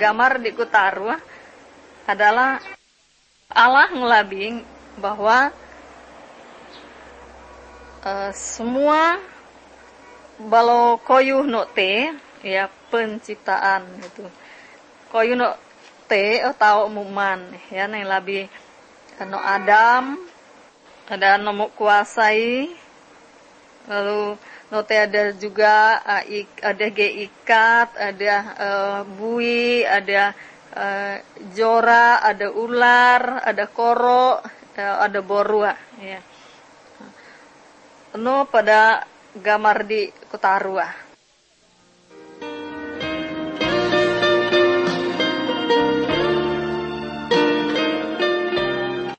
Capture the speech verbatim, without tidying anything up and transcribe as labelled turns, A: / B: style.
A: gamar di Kutarua adalah Allah ngelabing bahwa uh, semua balo koyuh no te ya penciptaan itu koyuh no te atau muman ya yang lebih no Adam ada nomok kuasai lalu note ada juga uh, ik, ada ge ikat, ada uh, bui, ada uh, jora, ada ular, ada koro, uh, ada borua. Ya. No pada gambar di Kutarua.